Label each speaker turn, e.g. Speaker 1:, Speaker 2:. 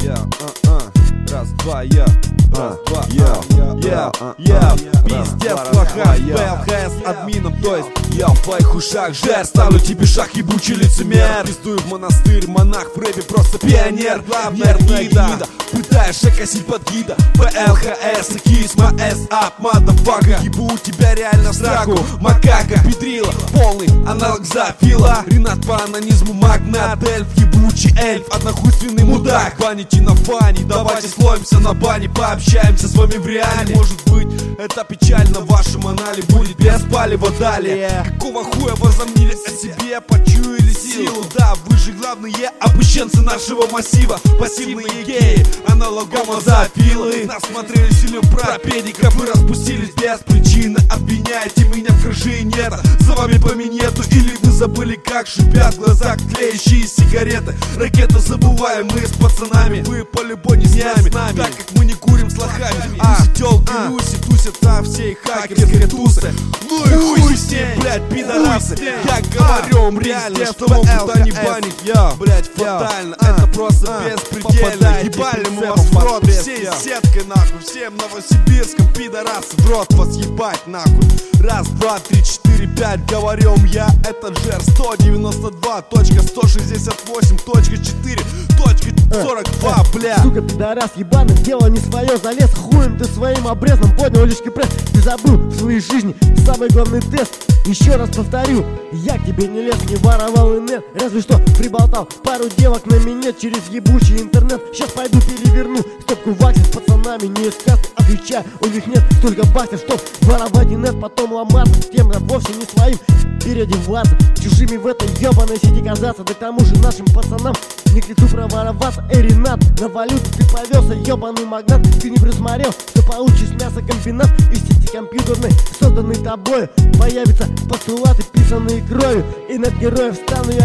Speaker 1: Раз, два, раз, два, пиздец плохая, ПЛХС админом, то есть я в твоих ушах жер, ставлю тебе шаг, ебучий лицемер. Пиздую в монастырь, монах в рэпе просто пионер. Главная гида, пытаешься косить под гида. ПЛХС, кисма, S-up, мадафака. Ебу тебя реально в сраку, макака, педрила, полный аналог зоофила. Ренат по анонизму, магнат, эльф, ебучий эльф, однохуйственный мудак. Баните на фане, давайте словимся на бане, пообщаемся с вами в реале. Может быть, это печально, в вашем анале будет без палева далее. Какого хуя возомнили о себе, почуяли силу? Да, вы же главные опущенцы нашего массива. Пассивные геи, аналогом зоофилы. Нас смотрели сильным про педиков и распустились без причины. Обвиняете меня в краже нет, за вами по минету. Или вы забыли, как шипят глаза тлеющие сигареты. Ракеты забываем мы с пацанами, вы по-любому не с нами, так как мы не курим с лохами. Тёлки Люси тусят там все хакерские тусы. Ну и хуй с ним, блядь, пидорасы. Я говорю, реально, что могут они банить. Блядь, фатально, это просто беспредельно. Ебали мы вас в рот всей сеткой, нахуй. Всем Новосибирском пидорасы в рот вас ебать, нахуй. Раз, два, три, четыре, пять, говорим я, это жер 192.168.4.42, бля.
Speaker 2: Сука, пидорас ебаный, дело не свое, залез хуем ты своим обрезом, поднял лишний пресс. Ты забыл в своей жизни самый главный тест. Еще раз повторю, я к тебе не лез, не воровал инет, разве что приболтал пару девок на минет через ебучий интернет. Сейчас пойду переверну стопку вакси с пацанами, не из касты, отвечаю, у них нет столько баксов, чтоб воровать инет, потом ломаться, с кем-то вовсе не своим переодеваться, чужими в этой ебаной сети казаться. Да к тому же нашим пацанам не к лицу провороваться. Эй, Ренат, на валюту ты повелся, ебаный магнат. Ты не присмотрел, что получишь мясокомбинат из сети компьютерной, созданной тобой. Появятся постулаты, писанные кровью, и над героев стану я